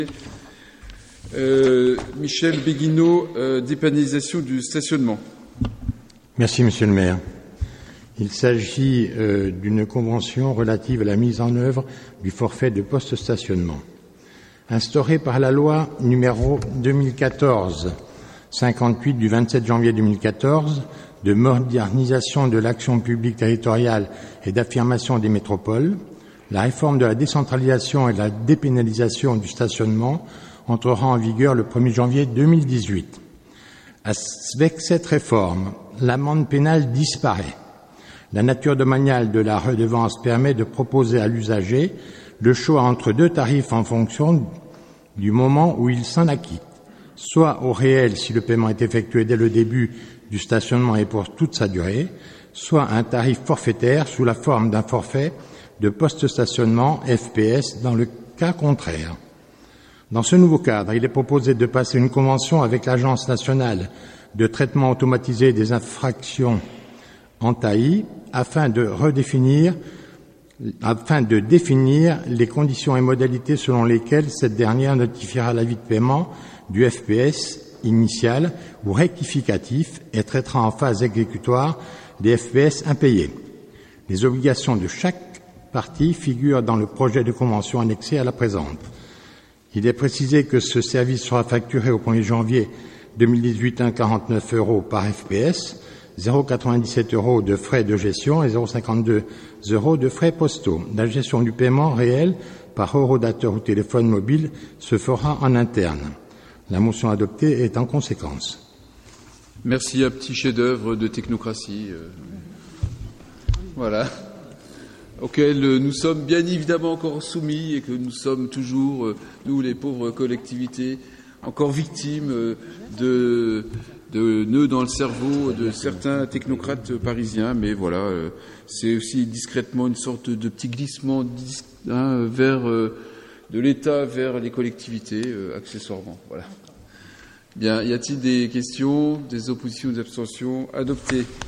Michel Béguineau, dépénalisation du stationnement. Merci, Monsieur le maire. Il s'agit d'une convention relative à la mise en œuvre du forfait de post-stationnement. Instauré par la loi numéro 2014-58 du 27 janvier 2014 de modernisation de l'action publique territoriale et d'affirmation des métropoles, la réforme de la décentralisation et de la dépénalisation du stationnement entrera en vigueur le 1er janvier 2018. Avec cette réforme, l'amende pénale disparaît. La nature domaniale de la redevance permet de proposer à l'usager le choix entre deux tarifs en fonction du moment où il s'en acquitte, soit au réel si le paiement est effectué dès le début du stationnement et pour toute sa durée, soit un tarif forfaitaire sous la forme d'un forfait de post-stationnement FPS dans le cas contraire. Dans ce nouveau cadre, il est proposé de passer une convention avec l'Agence nationale de traitement automatisé des infractions ANTAI afin de définir les conditions et modalités selon lesquelles cette dernière notifiera l'avis de paiement du FPS initial ou rectificatif et traitera en phase exécutoire des FPS impayés. Les obligations de chaque partie figurent dans le projet de convention annexé à la présente. Il est précisé que ce service sera facturé au 1er janvier 2018 à 49 € par FPS, 0,97 € de frais de gestion et 0,52 € de frais postaux. La gestion du paiement réel par horodateur ou téléphone mobile se fera en interne. La motion adoptée est en conséquence. Merci, un petit chef-d'œuvre de technocratie. Voilà. Auquel nous sommes bien évidemment encore soumis et que nous sommes toujours, nous les pauvres collectivités, encore victimes de nœuds dans le cerveau de certains technocrates parisiens. Mais voilà, c'est aussi discrètement une sorte de petit glissement vers de l'État vers les collectivités, accessoirement. Voilà. Bien, y a-t-il des questions, des oppositions, des abstentions? Adopté.